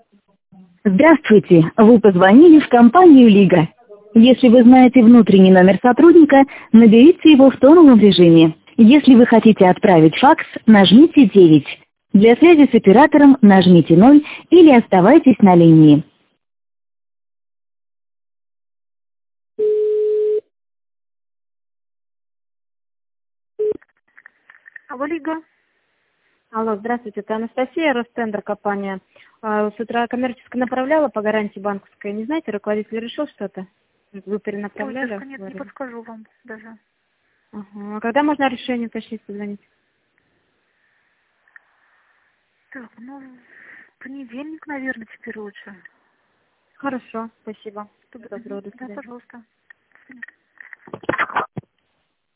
Здравствуйте, вы позвонили в компанию «Лига». Если вы знаете внутренний номер сотрудника, наберите его в тоновом режиме. Если вы хотите отправить факс, нажмите 9. Для связи с оператором нажмите 0 или оставайтесь на линии. Алло, Лига. Алло, здравствуйте, это Анастасия, Ростендер компания. С утра коммерческое направляла по гарантии банковской. Не знаете, руководитель решил что-то? Вы Ой, перенаправляли? даже нет, не подскажу вам даже. Ага. А когда можно решение уточнить, позвонить? Так, ну, в понедельник, наверное, теперь лучше. Хорошо, спасибо. Доброго, до Да, свидания. пожалуйста.